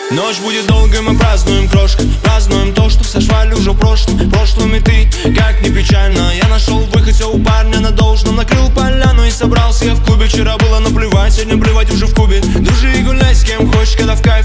Ночь будет долгой, мы празднуем, крошка. Празднуем то, что сошвали уже в прошлом. Прошлым и ты, как не печально. Я нашел выход, все у парня на должном. Накрыл поляну и собрался я в клубе. Вчера было наплевать, сегодня плевать уже в кубе. Дружи и гуляй с кем хочешь, когда в кайф.